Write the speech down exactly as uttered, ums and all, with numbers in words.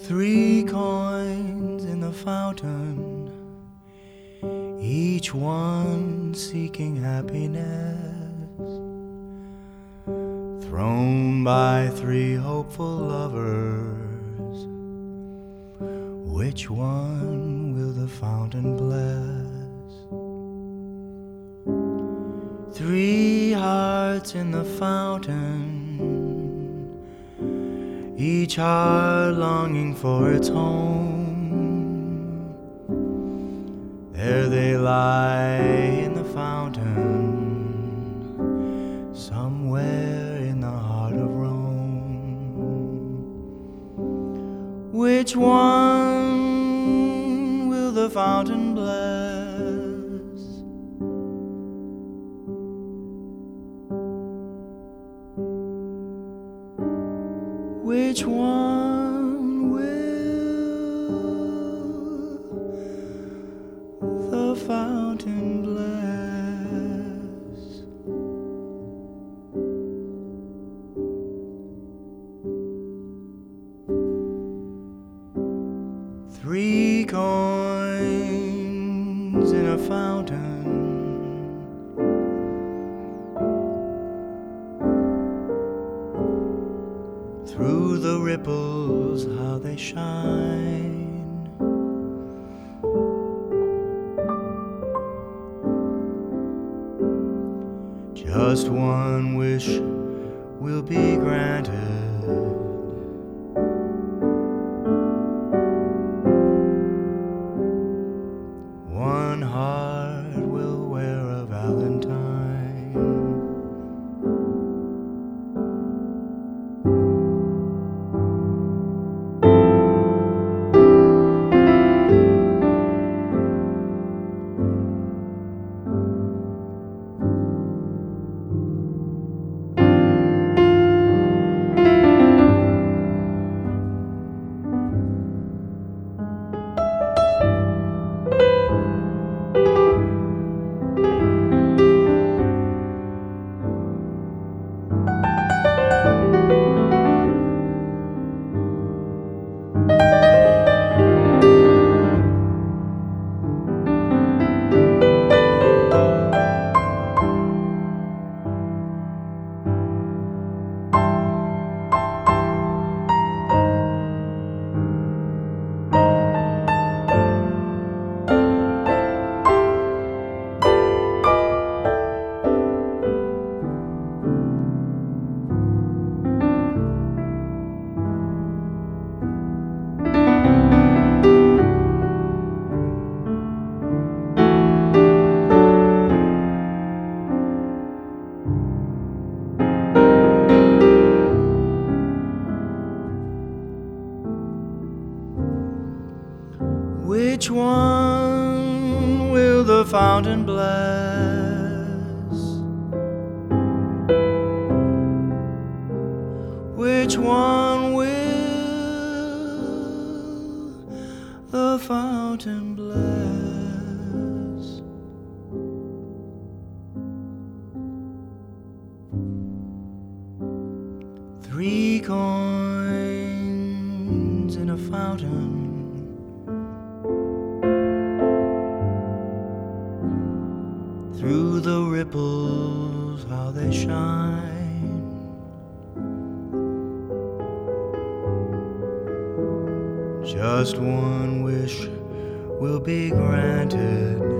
Three coins in the fountain, each one seeking happiness, thrown by three hopeful lovers. Which one will the fountain bless? Three hearts in the fountain, each heart longing for its home. There they lie in the fountain, somewhere in the heart of Rome. Which one will the fountain bless? Which one will the fountain bless? Three coins in a fountain, through the ripples how they shine. Just one wish will be granted. One heart will wear a valentine. Which one will the fountain bless? Which one will the fountain bless? Three coins in a fountain, through the ripples how they shine. Just one wish will be granted.